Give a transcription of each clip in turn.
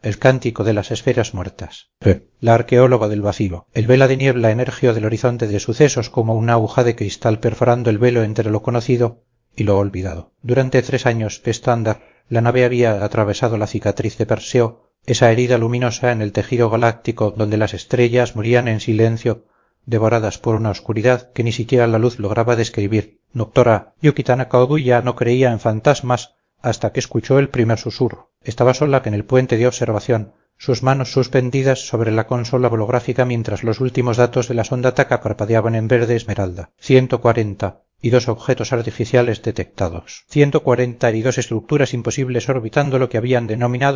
el cántico de las esferas muertas. La arqueóloga del vacío. El vela de niebla emergió del horizonte de sucesos como una aguja de cristal perforando el velo entre lo conocido y lo olvidado. Durante 3 años estándar, la nave había atravesado la cicatriz de Perseo, esa herida luminosa en el tejido galáctico donde las estrellas morían en silencio, devoradas por una oscuridad que ni siquiera la luz lograba describir. Doctora Yuki Tanaka no creía en fantasmas hasta que escuchó el primer susurro. Estaba sola en el puente de observación, sus manos suspendidas sobre la consola holográfica mientras los últimos datos de la sonda Taka parpadeaban en verde esmeralda. 140 y 2 objetos artificiales detectados. 142 estructuras imposibles orbitando lo que habían denominado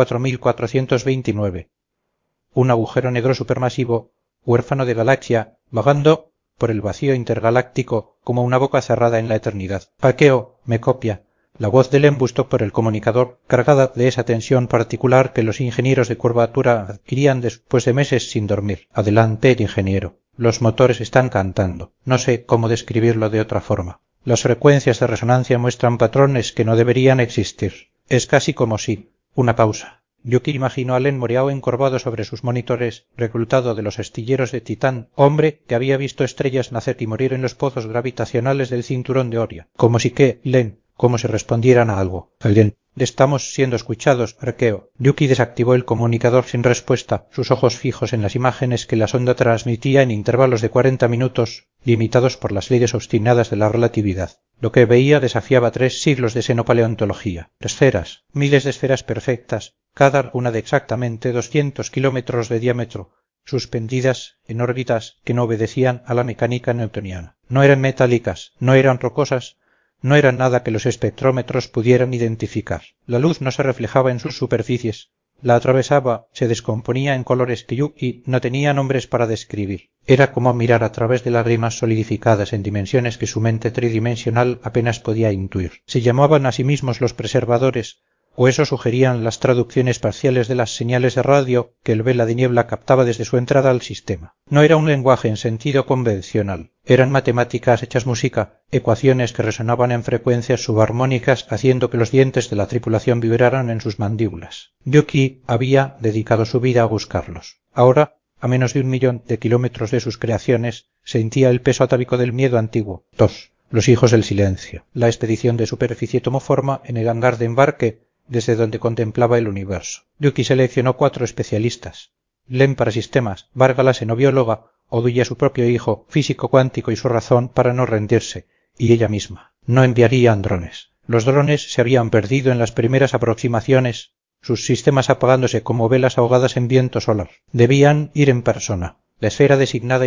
L4429. Un agujero negro supermasivo, huérfano de galaxia, vagando por el vacío intergaláctico como una boca cerrada en la eternidad. Paqueo, me copia. La voz de Len buscó por el comunicador, cargada de esa tensión particular que los ingenieros de curvatura adquirían después de meses sin dormir. Adelante, ingeniero. Los motores están cantando. No sé cómo describirlo de otra forma. Las frecuencias de resonancia muestran patrones que no deberían existir. Es casi como si... Una pausa. Yuki imaginó a Len Moreau encorvado sobre sus monitores, reclutado de los astilleros de Titán, hombre que había visto estrellas nacer y morir en los pozos gravitacionales del cinturón de Oria. Como si que, Len, como si respondieran a algo. Alguien. Estamos siendo escuchados, arqueo. Yuki desactivó el comunicador sin respuesta, sus ojos fijos en las imágenes que la sonda transmitía en intervalos de 40 minutos, limitados por las leyes obstinadas de la relatividad. Lo que veía desafiaba 3 siglos de xenopaleontología. Esferas, miles de esferas perfectas, cada una de exactamente 200 kilómetros de diámetro, suspendidas en órbitas que no obedecían a la mecánica newtoniana. No eran metálicas, no eran rocosas, no eran nada que los espectrómetros pudieran identificar. La luz no se reflejaba en sus superficies, la atravesaba, se descomponía en colores que Yuki no tenía nombres para describir. Era como mirar a través de lágrimas solidificadas en dimensiones que su mente tridimensional apenas podía intuir. Se llamaban a sí mismos los preservadores, o eso sugerían las traducciones parciales de las señales de radio que el vela de niebla captaba desde su entrada al sistema. No era un lenguaje en sentido convencional. Eran matemáticas hechas música, ecuaciones que resonaban en frecuencias subarmónicas haciendo que los dientes de la tripulación vibraran en sus mandíbulas. Yuki había dedicado su vida a buscarlos. Ahora, a menos de 1 millón de kilómetros de sus creaciones, sentía el peso atávico del miedo antiguo. 2. Los hijos del silencio. La expedición de superficie tomó forma en el hangar de embarque, desde donde contemplaba el universo. Yuki seleccionó 4 especialistas. Len para sistemas, Varga xenobióloga, Oduya su propio hijo, físico cuántico y su razón para no rendirse, y ella misma. No enviarían drones. Los drones se habían perdido en las primeras aproximaciones, sus sistemas apagándose como velas ahogadas en viento solar. Debían ir en persona. La esfera designada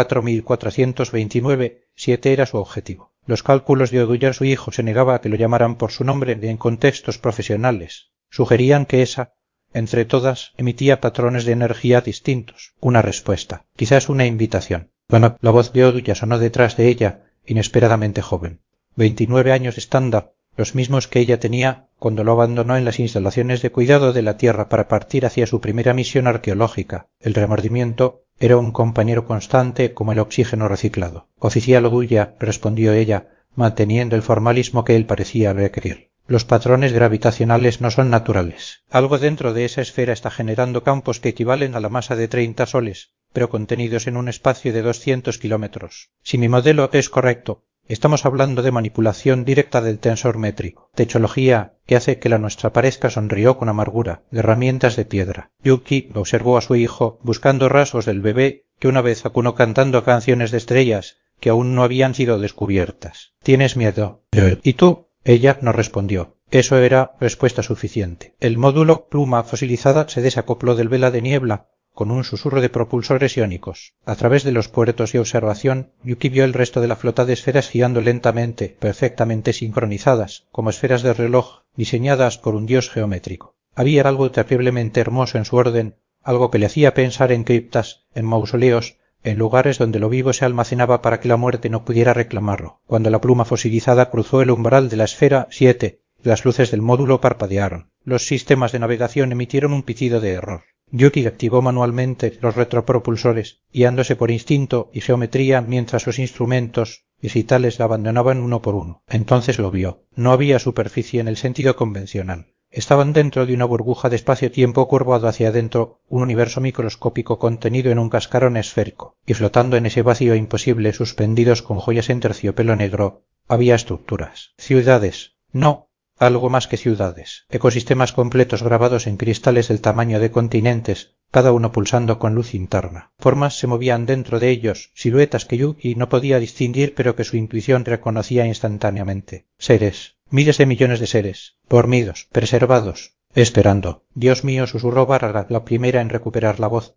L4429, 7 era su objetivo. Los cálculos de Oduya su hijo se negaba a que lo llamaran por su nombre en contextos profesionales. Sugerían que esa, entre todas, emitía patrones de energía distintos. Una respuesta, quizás una invitación. Bueno, la voz de Oduya sonó detrás de ella, inesperadamente joven. 29 años estándar, los mismos que ella tenía cuando lo abandonó en las instalaciones de cuidado de la Tierra para partir hacia su primera misión arqueológica. El remordimiento era un compañero constante como el oxígeno reciclado. Oficial Oduya, respondió ella, manteniendo el formalismo que él parecía requerir. Los patrones gravitacionales no son naturales. Algo dentro de esa esfera está generando campos que equivalen a la masa de 30 soles, pero contenidos en un espacio de 200 kilómetros. Si mi modelo es correcto, estamos hablando de manipulación directa del tensor métrico. Techología que hace que la nuestra parezca, sonrió con amargura, de herramientas de piedra. Yuki observó a su hijo buscando rasgos del bebé que una vez acunó cantando canciones de estrellas que aún no habían sido descubiertas. ¿Tienes miedo? ¿Y tú? Ella no respondió. Eso era respuesta suficiente. El módulo pluma fosilizada se desacopló del vela de niebla con un susurro de propulsores iónicos. A través de los puertos de observación, Yuki vio el resto de la flota de esferas girando lentamente, perfectamente sincronizadas, como esferas de reloj diseñadas por un dios geométrico. Había algo terriblemente hermoso en su orden, algo que le hacía pensar en criptas, en mausoleos, en lugares donde lo vivo se almacenaba para que la muerte no pudiera reclamarlo. Cuando la pluma fosilizada cruzó el umbral de la esfera 7, las luces del módulo parpadearon. Los sistemas de navegación emitieron un pitido de error. Yuki activó manualmente los retropropulsores, guiándose por instinto y geometría mientras los instrumentos digitales la abandonaban uno por uno. Entonces lo vio. No había superficie en el sentido convencional. Estaban dentro de una burbuja de espacio-tiempo curvado hacia adentro, un universo microscópico contenido en un cascarón esférico, y flotando en ese vacío imposible, suspendidos con joyas en terciopelo negro, había estructuras. Ciudades. No, algo más que ciudades. Ecosistemas completos grabados en cristales del tamaño de continentes, cada uno pulsando con luz interna. Formas se movían dentro de ellos, siluetas que Yuki no podía distinguir pero que su intuición reconocía instantáneamente. Seres. Miles de millones de seres, dormidos, preservados, esperando. Dios mío, susurró Varga, la primera en recuperar la voz.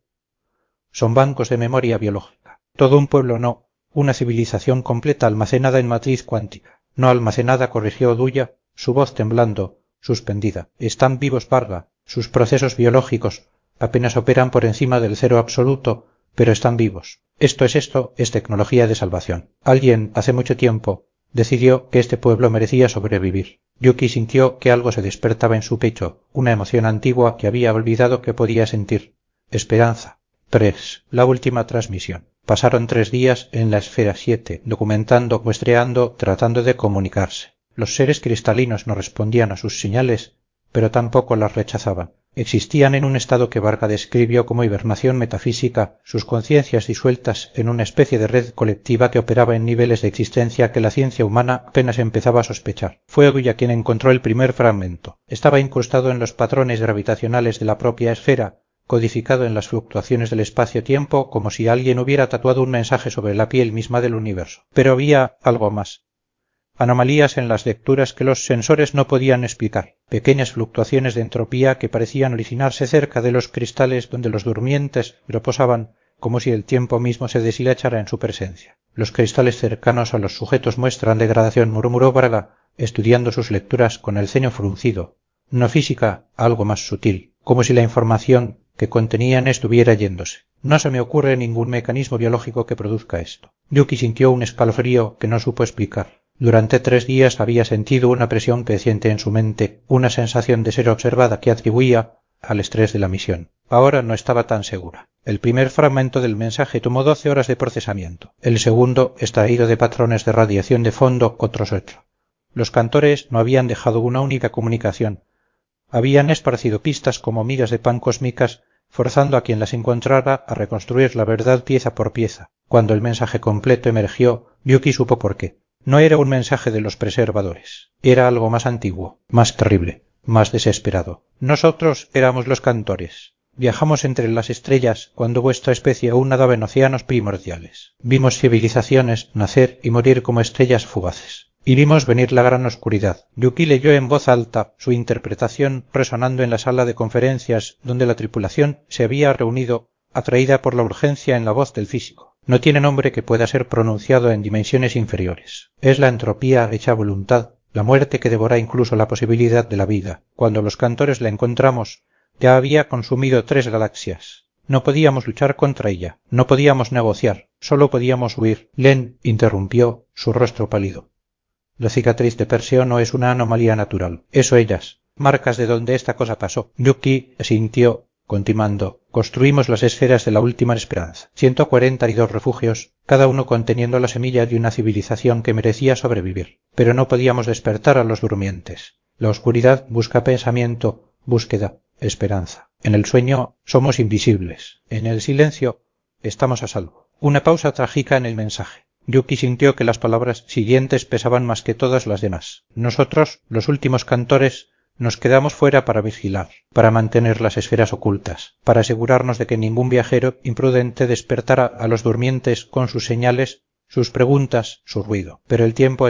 Son bancos de memoria biológica. Todo un pueblo no, una civilización completa almacenada en matriz cuántica. No almacenada, corrigió Duya, su voz temblando, suspendida. Están vivos, Varga. Sus procesos biológicos apenas operan por encima del cero absoluto, pero están vivos. Esto es tecnología de salvación. Alguien, hace mucho tiempo, decidió que este pueblo merecía sobrevivir. Yuki sintió que algo se despertaba en su pecho, una emoción antigua que había olvidado que podía sentir. Esperanza. 3. La última transmisión. Pasaron 3 días en la esfera 7, documentando, muestreando, tratando de comunicarse. Los seres cristalinos no respondían a sus señales, pero tampoco las rechazaban. Existían en un estado que Varga describió como hibernación metafísica, sus conciencias disueltas en una especie de red colectiva que operaba en niveles de existencia que la ciencia humana apenas empezaba a sospechar. Fue Oguya quien encontró el primer fragmento. Estaba incrustado en los patrones gravitacionales de la propia esfera, codificado en las fluctuaciones del espacio-tiempo, como si alguien hubiera tatuado un mensaje sobre la piel misma del universo. Pero había algo más. Anomalías en las lecturas que los sensores no podían explicar, pequeñas fluctuaciones de entropía que parecían originarse cerca de los cristales donde los durmientes reposaban, como si el tiempo mismo se deshilachara en su presencia. Los cristales cercanos a los sujetos muestran degradación, murmuró Braga, estudiando sus lecturas con el ceño fruncido. No física, algo más sutil, como si la información que contenían estuviera yéndose. No se me ocurre ningún mecanismo biológico que produzca esto. Yuki sintió un escalofrío que no supo explicar. Durante 3 días había sentido una presión creciente en su mente, una sensación de ser observada que atribuía al estrés de la misión. Ahora no estaba tan segura. El primer fragmento del mensaje tomó 12 horas de procesamiento. El segundo, extraído de patrones de radiación de fondo, otros 8. Los cantores no habían dejado una única comunicación. Habían esparcido pistas como migas de pan cósmicas, forzando a quien las encontrara a reconstruir la verdad pieza por pieza. Cuando el mensaje completo emergió, Yuki supo por qué. No era un mensaje de los preservadores. Era algo más antiguo, más terrible, más desesperado. Nosotros éramos los cantores. Viajamos entre las estrellas cuando vuestra especie aún nadaba en océanos primordiales. Vimos civilizaciones nacer y morir como estrellas fugaces. Y vimos venir la gran oscuridad. Yuki leyó en voz alta, su interpretación resonando en la sala de conferencias donde la tripulación se había reunido, atraída por la urgencia en la voz del físico. No tiene nombre que pueda ser pronunciado en dimensiones inferiores. Es la entropía hecha voluntad, la muerte que devora incluso la posibilidad de la vida. Cuando los cantores la encontramos, ya había consumido 3 galaxias. No podíamos luchar contra ella, no podíamos negociar, solo podíamos huir. Len interrumpió, su rostro pálido. La cicatriz de Perseo no es una anomalía natural. Eso ellas, marcas de donde esta cosa pasó. Yuki sintió, continuando, construimos las esferas de la última esperanza. 142 refugios, cada uno conteniendo la semilla de una civilización que merecía sobrevivir. Pero no podíamos despertar a los durmientes. La oscuridad busca pensamiento, búsqueda, esperanza. En el sueño somos invisibles. En el silencio estamos a salvo. Una pausa trágica en el mensaje. Yuki sintió que las palabras siguientes pesaban más que todas las demás. Nosotros, los últimos cantores, nos quedamos fuera para vigilar, para mantener las esferas ocultas, para asegurarnos de que ningún viajero imprudente despertara a los durmientes con sus señales, sus preguntas, su ruido. Pero el tiempo,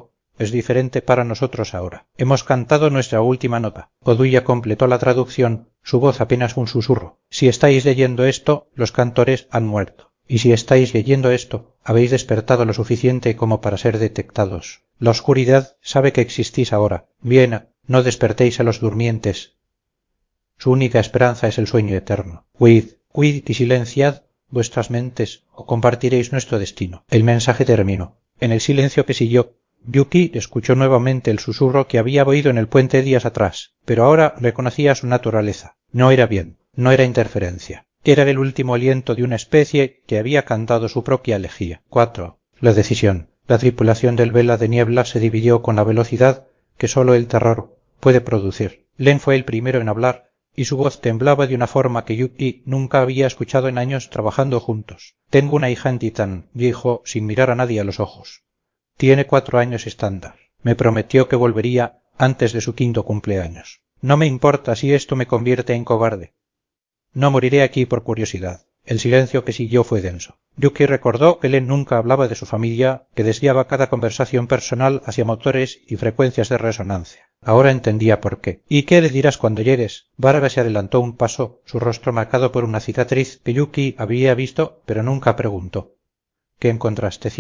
es diferente para nosotros ahora. Hemos cantado nuestra última nota. Oduya completó la traducción, su voz apenas un susurro. Si estáis leyendo esto, los cantores han muerto. Y si estáis leyendo esto, habéis despertado lo suficiente como para ser detectados. La oscuridad sabe que existís ahora. Bien, no despertéis a los durmientes. Su única esperanza es el sueño eterno. Huid y silenciad vuestras mentes o compartiréis nuestro destino. El mensaje terminó. En el silencio que siguió, Yuki escuchó nuevamente el susurro que había oído en el puente días atrás, pero ahora reconocía su naturaleza. No era bien, no era interferencia. Era el último aliento de una especie que había cantado su propia elegía. 4. La decisión. La tripulación del vela de niebla se dividió con la velocidad que solo el terror puede producir. Len fue el primero en hablar, y su voz temblaba de una forma que Yuki nunca había escuchado en años trabajando juntos. «Tengo una hija en Titán», dijo, sin mirar a nadie a los ojos. «Tiene 4 años estándar. Me prometió que volvería antes de su 5º cumpleaños. No me importa si esto me convierte en cobarde. No moriré aquí por curiosidad». El silencio que siguió fue denso. Yuki recordó que Len nunca hablaba de su familia, que desviaba cada conversación personal hacia motores y frecuencias de resonancia. Ahora entendía por qué. «¿Y qué le dirás cuando llegues?» Varga se adelantó un paso, su rostro marcado por una cicatriz que Yuki había visto, pero nunca preguntó. «¿Qué encontraste?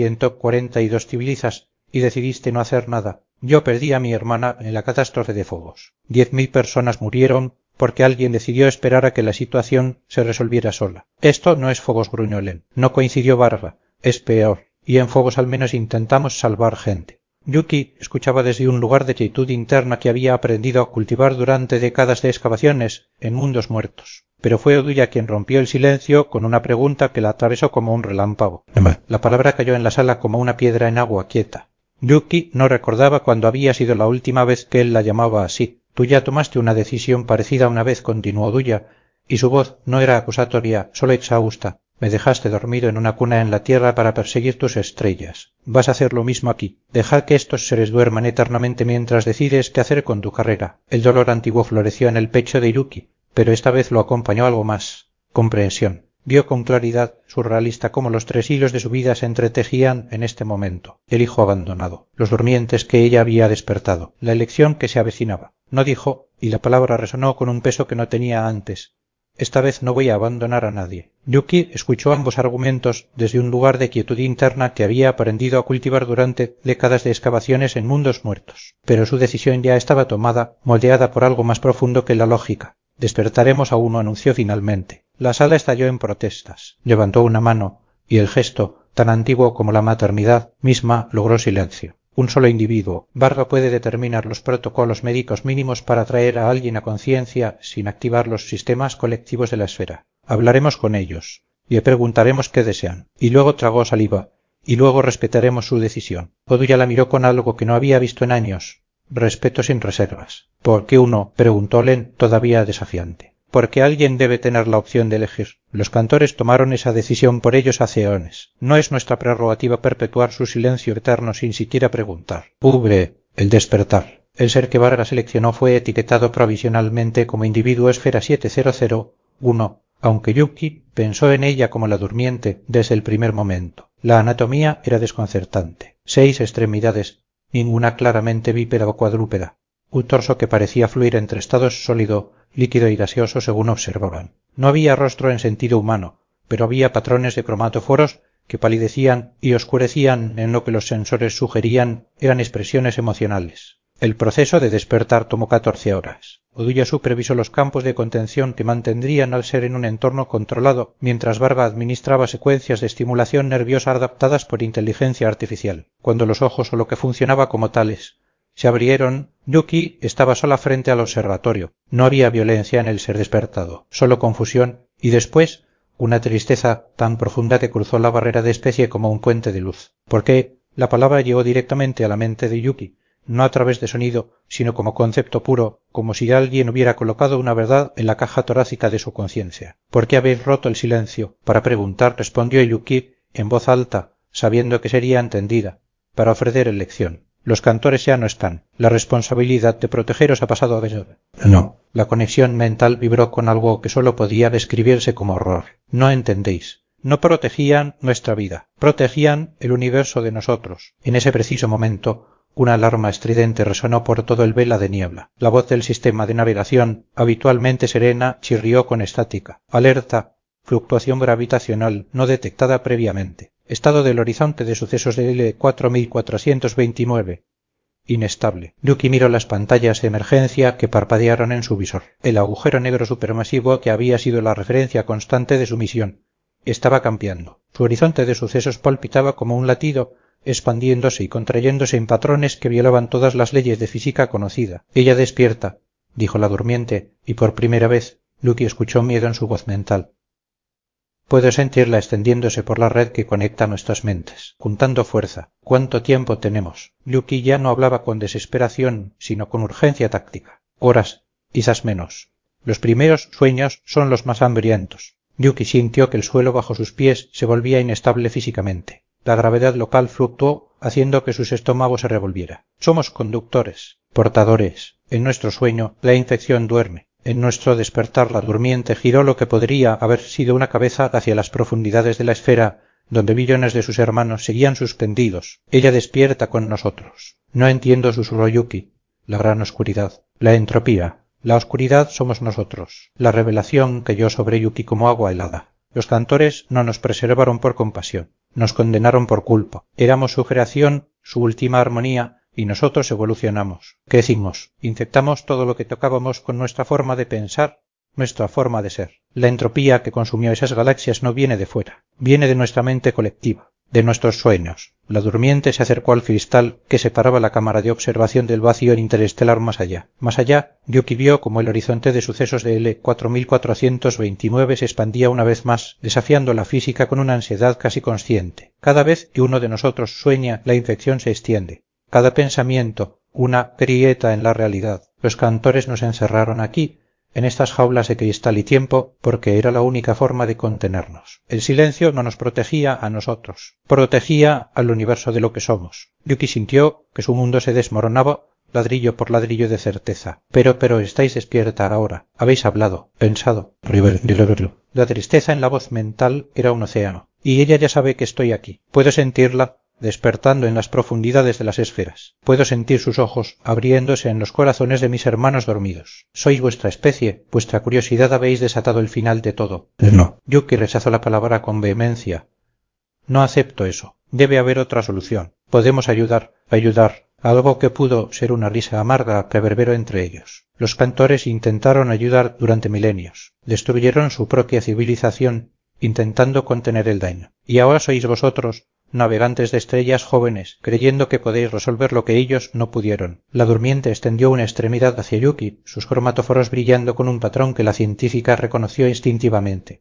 142 civilizas y decidiste no hacer nada. Yo perdí a mi hermana en la catástrofe de Phobos. 10.000 personas murieron porque alguien decidió esperar a que la situación se resolviera sola. Esto no es Phobos, gruñó Len. No coincidió Varga. Es peor. Y en Phobos al menos intentamos salvar gente». Yuki escuchaba desde un lugar de quietud interna que había aprendido a cultivar durante décadas de excavaciones en mundos muertos. Pero fue Oduya quien rompió el silencio con una pregunta que la atravesó como un relámpago. La palabra cayó en la sala como una piedra en agua quieta. Yuki no recordaba cuándo había sido la última vez que él la llamaba así. «Tú ya tomaste una decisión parecida una vez», continuó Oduya, y su voz no era acusatoria, solo exhausta. «Me dejaste dormido en una cuna en la tierra para perseguir tus estrellas. Vas a hacer lo mismo aquí. Deja que estos seres duerman eternamente mientras decides qué hacer con tu carrera». El dolor antiguo floreció en el pecho de Yuki, pero esta vez lo acompañó algo más: comprensión. Vio con claridad, surrealista, cómo los 3 hilos de su vida se entretejían en este momento. El hijo abandonado, los durmientes que ella había despertado, la elección que se avecinaba. No dijo, y la palabra resonó con un peso que no tenía antes: «Esta vez no voy a abandonar a nadie». Yuki escuchó ambos argumentos desde un lugar de quietud interna que había aprendido a cultivar durante décadas de excavaciones en mundos muertos. Pero su decisión ya estaba tomada, moldeada por algo más profundo que la lógica. «Despertaremos a uno», anunció finalmente. La sala estalló en protestas. Levantó una mano, y el gesto, tan antiguo como la maternidad misma, logró silencio. Un solo individuo. Varga puede determinar los protocolos médicos mínimos para traer a alguien a conciencia sin activar los sistemas colectivos de la esfera. Hablaremos con ellos, y le preguntaremos qué desean. Y luego tragó saliva, y luego respetaremos su decisión. Oduya la miró con algo que no había visto en años. Respeto sin reservas. ¿Por qué uno?, preguntó Len, todavía desafiante. Porque alguien debe tener la opción de elegir. Los cantores tomaron esa decisión por ellos hace eones. No es nuestra prerrogativa perpetuar su silencio eterno sin siquiera preguntar. Ubre, el despertar. El ser que Varga seleccionó fue etiquetado provisionalmente como individuo esfera 7001, aunque Yuki pensó en ella como la durmiente desde el primer momento. La anatomía era desconcertante. 6 extremidades, ninguna claramente bípeda o cuadrúpeda. Un torso que parecía fluir entre estados sólido, líquido y gaseoso según observaban. No había rostro en sentido humano, pero había patrones de cromatóforos que palidecían y oscurecían en lo que los sensores sugerían eran expresiones emocionales. El proceso de despertar tomó 14 horas. Oduya supervisó los campos de contención que mantendrían al ser en un entorno controlado, mientras Varga administraba secuencias de estimulación nerviosa adaptadas por inteligencia artificial. Cuando los ojos o lo que funcionaba como tales se abrieron, Yuki estaba sola frente al observatorio. No había violencia en el ser despertado, solo confusión y después una tristeza tan profunda que cruzó la barrera de especie como un puente de luz. Porque la palabra llegó directamente a la mente de Yuki, no a través de sonido, sino como concepto puro, como si alguien hubiera colocado una verdad en la caja torácica de su conciencia. «¿Por qué habéis roto el silencio?». Para preguntar, respondió Yuki en voz alta, sabiendo que sería entendida, para ofrecer elección. «Los cantores ya no están. La responsabilidad de protegeros ha pasado a vosotros». «No». La conexión mental vibró con algo que solo podía describirse como horror. «No entendéis. No protegían nuestra vida. Protegían el universo de nosotros». En ese preciso momento, una alarma estridente resonó por todo el vela de niebla. La voz del sistema de navegación, habitualmente serena, chirrió con estática. «Alerta. Fluctuación gravitacional no detectada previamente. Estado del horizonte de sucesos de L4429. Inestable». Yuki miró las pantallas de emergencia que parpadearon en su visor. El agujero negro supermasivo que había sido la referencia constante de su misión estaba cambiando. Su horizonte de sucesos palpitaba como un latido, expandiéndose y contrayéndose en patrones que violaban todas las leyes de física conocida. «Ella despierta», dijo la durmiente, y por primera vez Yuki escuchó miedo en su voz mental. «Puedo sentirla extendiéndose por la red que conecta nuestras mentes, juntando fuerza. ¿Cuánto tiempo tenemos?». Yuki ya no hablaba con desesperación, sino con urgencia táctica. «Horas. quizás menos. Los primeros sueños son los más hambrientos. Yuki sintió que el suelo bajo sus pies se volvía inestable físicamente. La gravedad local fluctuó, haciendo que su estómago se revolviera. Somos conductores, portadores. En nuestro sueño, la infección duerme. En nuestro despertar, la durmiente giró lo que podría haber sido una cabeza hacia las profundidades de la esfera, donde millones de sus hermanos seguían suspendidos. Ella despierta con nosotros. No entiendo, susurró Yuki. La gran oscuridad. La entropía. La oscuridad somos nosotros. La revelación cayó sobre Yuki como agua helada. Los cantores no nos preservaron por compasión. Nos condenaron por culpa. Éramos su creación, su última armonía, y nosotros evolucionamos. ¿Qué hicimos? Infectamos todo lo que tocábamos con nuestra forma de pensar, nuestra forma de ser. La entropía que consumió esas galaxias no viene de fuera, viene de nuestra mente colectiva, de nuestros sueños. La durmiente se acercó al cristal que separaba la cámara de observación del vacío interestelar más allá. Más allá, Yuki vio como el horizonte de sucesos de L4429 se expandía una vez más, desafiando la física con una ansiedad casi consciente. Cada vez que uno de nosotros sueña, la infección se extiende. Cada pensamiento, una grieta en la realidad. Los cantores nos encerraron aquí, en estas jaulas de cristal y tiempo, porque era la única forma de contenernos. El silencio no nos protegía a nosotros, protegía al universo de lo que somos. Yuki sintió que su mundo se desmoronaba, ladrillo por ladrillo de certeza. Pero estáis despierta ahora. Habéis hablado, pensado. La tristeza en la voz mental era un océano. Y ella ya sabe que estoy aquí. Puedo sentirla despertando en las profundidades de las esferas. Puedo sentir sus ojos abriéndose en los corazones de mis hermanos dormidos. Sois vuestra especie, vuestra curiosidad habéis desatado el final de todo. No. Yuki rechazó la palabra con vehemencia. No acepto eso. Debe haber otra solución. Podemos ayudar. Algo que pudo ser una risa amarga reverberó entre ellos. Los cantores intentaron ayudar durante milenios. Destruyeron su propia civilización intentando contener el daño. Y ahora sois vosotros, navegantes de estrellas jóvenes, creyendo que podéis resolver lo que ellos no pudieron. La durmiente extendió una extremidad hacia Yuki, sus cromatóforos brillando con un patrón que la científica reconoció instintivamente.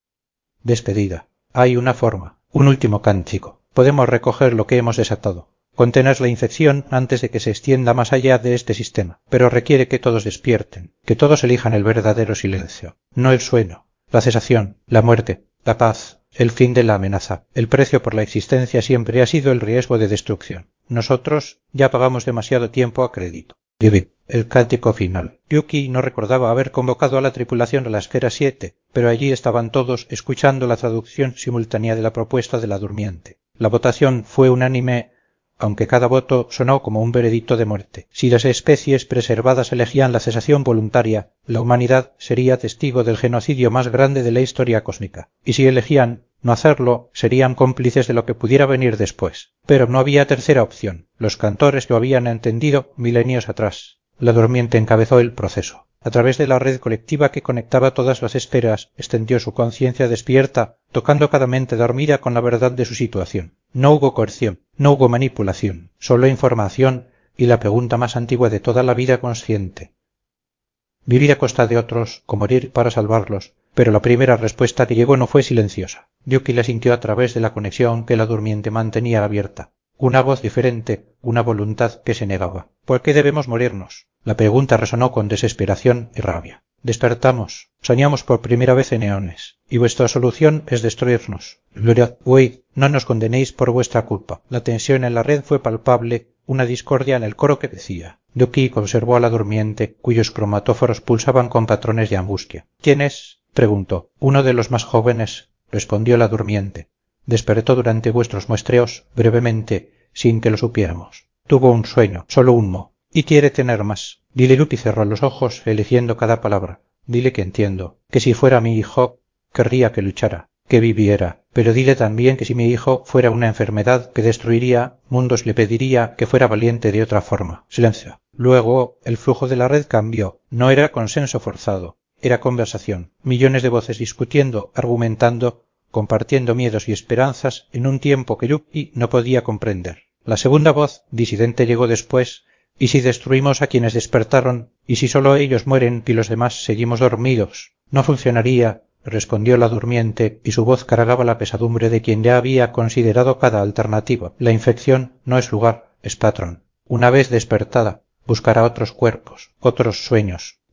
Despedida. Hay una forma, un último cántico. Podemos recoger lo que hemos desatado. Contener la infección antes de que se extienda más allá de este sistema. Pero requiere que todos despierten, que todos elijan el verdadero silencio. No el sueño, la cesación, la muerte, la paz, el fin de la amenaza. El precio por la existencia siempre ha sido el riesgo de destrucción. Nosotros ya pagamos demasiado tiempo a crédito. El cántico final. Yuki no recordaba haber convocado a la tripulación a la esfera 7, pero allí estaban todos escuchando la traducción simultánea de la propuesta de la durmiente. La votación fue unánime, aunque cada voto sonó como un veredicto de muerte. Si las especies preservadas elegían la cesación voluntaria, la humanidad sería testigo del genocidio más grande de la historia cósmica. Y si elegían no hacerlo, serían cómplices de lo que pudiera venir después. Pero no había tercera opción. Los cantores lo habían entendido milenios atrás. La durmiente encabezó el proceso. A través de la red colectiva que conectaba todas las esferas, extendió su conciencia despierta, tocando cada mente dormida con la verdad de su situación. No hubo coerción, no hubo manipulación, solo información y la pregunta más antigua de toda la vida consciente. ¿Vivir a costa de otros o morir para salvarlos? Pero la primera respuesta que llegó no fue silenciosa. Yuki la sintió a través de la conexión que la durmiente mantenía abierta. Una voz diferente, una voluntad que se negaba. ¿Por qué debemos morirnos? La pregunta resonó con desesperación y rabia. Despertamos, soñamos por primera vez en eones, y vuestra solución es destruirnos. Huid, no nos condenéis por vuestra culpa. La tensión en la red fue palpable, una discordia en el coro que decía. Yuki observó a la durmiente, cuyos cromatóforos pulsaban con patrones de angustia. ¿Quién es?, preguntó. Uno de los más jóvenes, respondió la durmiente. Despertó durante vuestros muestreos, brevemente, sin que lo supiéramos. Tuvo un sueño, solo un mo. Y quiere tener más. Dile. Yuki cerró los ojos, eligiendo cada palabra. Dile que entiendo, que si fuera mi hijo, querría que luchara, que viviera. Pero dile también que si mi hijo fuera una enfermedad que destruiría mundos, le pediría que fuera valiente de otra forma. Silencio. Luego el flujo de la red cambió. No era consenso forzado, era conversación. Millones de voces discutiendo, argumentando, compartiendo miedos y esperanzas en un tiempo que Yuki no podía comprender. La segunda voz, disidente, llegó después. ¿Y si destruimos a quienes despertaron? ¿Y si solo ellos mueren y los demás seguimos dormidos? No funcionaría, respondió la durmiente, y su voz cargaba la pesadumbre de quien ya había considerado cada alternativa. La infección no es lugar, es patrón. Una vez despertada, buscará otros cuerpos, otros sueños.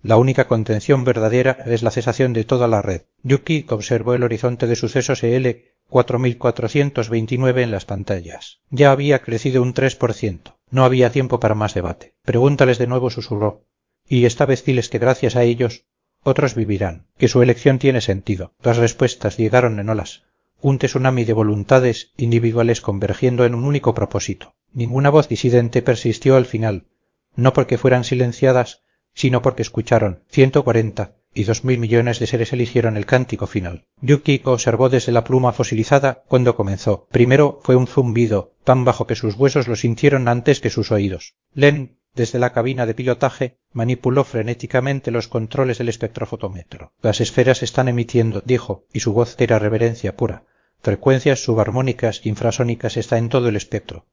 La única contención verdadera es la cesación de toda la red. Yuki observó el horizonte de sucesos EL 4429 en las pantallas. Ya había crecido un 3%. No había tiempo para más debate. Pregúntales de nuevo, susurró. Y esta vez diles que gracias a ellos otros vivirán, que su elección tiene sentido. Las respuestas llegaron en olas. Un tsunami de voluntades individuales convergiendo en un único propósito. Ninguna voz disidente persistió al final, no porque fueran silenciadas, sino porque escucharon. 140 y 2000 millones de seres eligieron el cántico final. Yuki observó desde la pluma fosilizada cuando comenzó. Primero fue un zumbido, tan bajo que sus huesos lo sintieron antes que sus oídos. Len, desde la cabina de pilotaje, manipuló frenéticamente los controles del espectrofotómetro. Las esferas están emitiendo, dijo, y su voz era reverencia pura. Frecuencias subarmónicas e infrasónicas está en todo el espectro.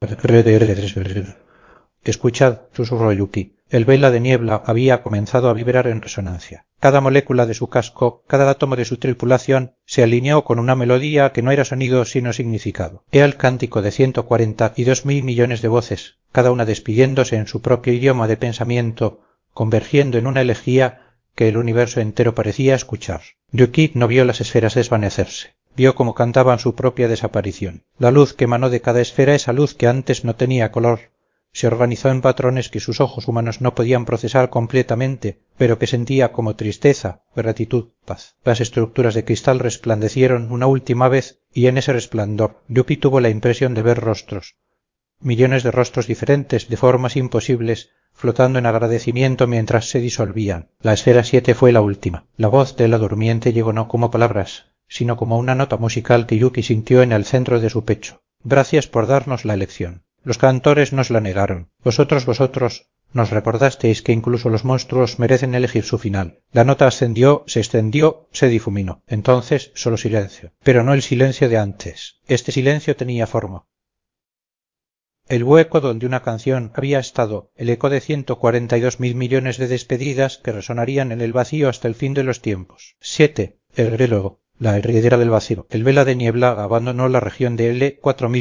Escuchad, susurró Yuki. El vela de niebla había comenzado a vibrar en resonancia. Cada molécula de su casco, cada átomo de su tripulación, se alineó con una melodía que no era sonido sino significado. Era el cántico de 140 y 2000 millones de voces, cada una despidiéndose en su propio idioma de pensamiento, convergiendo en una elegía que el universo entero parecía escuchar. Yuki no vio las esferas desvanecerse. Vio cómo cantaban su propia desaparición. La luz que emanó de cada esfera, esa luz que antes no tenía color, se organizó en patrones que sus ojos humanos no podían procesar completamente, pero que sentía como tristeza, gratitud, paz. Las estructuras de cristal resplandecieron una última vez y en ese resplandor Yuki tuvo la impresión de ver rostros. Millones de rostros diferentes, de formas imposibles, flotando en agradecimiento mientras se disolvían. La esfera 7 fue la última. La voz de la durmiente llegó no como palabras, sino como una nota musical que Yuki sintió en el centro de su pecho. Gracias por darnos la elección. Los cantores nos la negaron. Vosotros nos recordasteis que incluso los monstruos merecen elegir su final. La nota ascendió, se extendió, se difuminó. Entonces solo silencio. Pero no el silencio de antes. Este silencio tenía forma. El hueco donde una canción había estado, el eco de 142.000 millones de despedidas que resonarían en el vacío hasta el fin de los tiempos. 7. El grelo, la heredera del vacío. El vela de niebla abandonó la región de L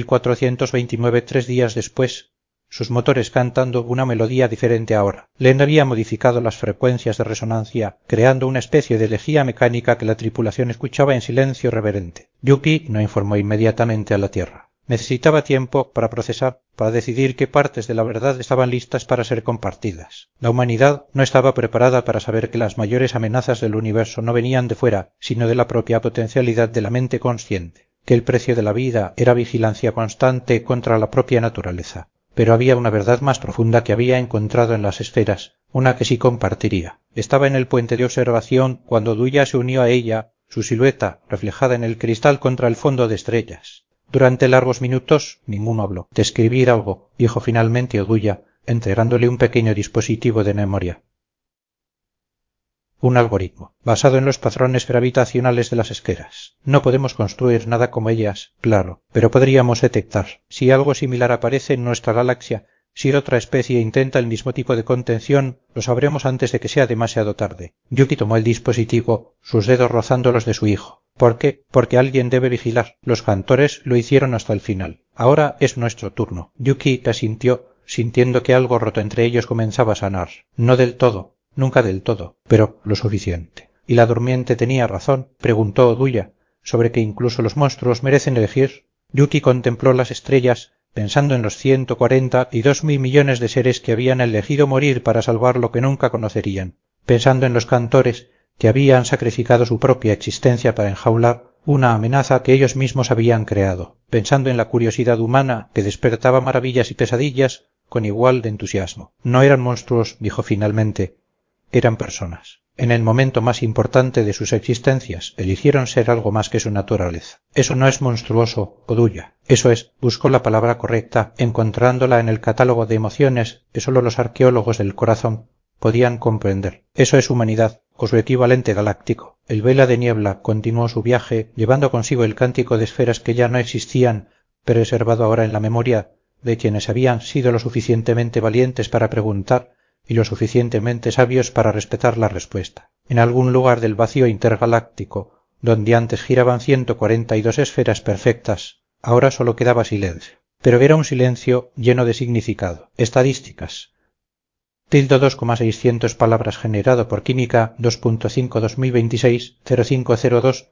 4429 3 días después, sus motores cantando una melodía diferente ahora. Len había modificado las frecuencias de resonancia, creando una especie de elegía mecánica que la tripulación escuchaba en silencio reverente. Yuki no informó inmediatamente a la Tierra. Necesitaba tiempo para procesar, para decidir qué partes de la verdad estaban listas para ser compartidas. La humanidad no estaba preparada para saber que las mayores amenazas del universo no venían de fuera, sino de la propia potencialidad de la mente consciente, que el precio de la vida era vigilancia constante contra la propia naturaleza. Pero había una verdad más profunda que había encontrado en las esferas, una que sí compartiría. Estaba en el puente de observación cuando Oduya se unió a ella, su silueta reflejada en el cristal contra el fondo de estrellas. Durante largos minutos ninguno habló. De escribir algo, dijo finalmente Oduya, entregándole un pequeño dispositivo de memoria. Un algoritmo, basado en los patrones gravitacionales de las esferas. No podemos construir nada como ellas, claro, pero podríamos detectar. Si algo similar aparece en nuestra galaxia, si otra especie intenta el mismo tipo de contención, lo sabremos antes de que sea demasiado tarde. Yuki tomó el dispositivo, sus dedos rozando los de su hijo. ¿Por qué? Porque alguien debe vigilar. Los cantores lo hicieron hasta el final. Ahora es nuestro turno. Yuki asintió, sintiendo que algo roto entre ellos comenzaba a sanar. No del todo, nunca del todo, pero lo suficiente. ¿Y la durmiente tenía razón? Preguntó Oduya, sobre que incluso los monstruos merecen elegir. Yuki contempló las estrellas, pensando en los 140 y 2000 millones de seres que habían elegido morir para salvar lo que nunca conocerían, pensando en los cantores que habían sacrificado su propia existencia para enjaular una amenaza que ellos mismos habían creado, pensando en la curiosidad humana que despertaba maravillas y pesadillas con igual de entusiasmo. No eran monstruos, dijo finalmente, eran personas. En el momento más importante de sus existencias, eligieron ser algo más que su naturaleza. Eso no es monstruoso, Oduya. Eso es, buscó la palabra correcta, encontrándola en el catálogo de emociones que solo los arqueólogos del corazón podían comprender. Eso es humanidad, o su equivalente galáctico. El vela de niebla continuó su viaje, llevando consigo el cántico de esferas que ya no existían, preservado ahora en la memoria de quienes habían sido lo suficientemente valientes para preguntar y lo suficientemente sabios para respetar la respuesta. En algún lugar del vacío intergaláctico, donde antes giraban 142 esferas perfectas, ahora solo quedaba silencio. Pero era un silencio lleno de significado, estadísticas. tildo 2,600 palabras generado por química 2.5 2026 0502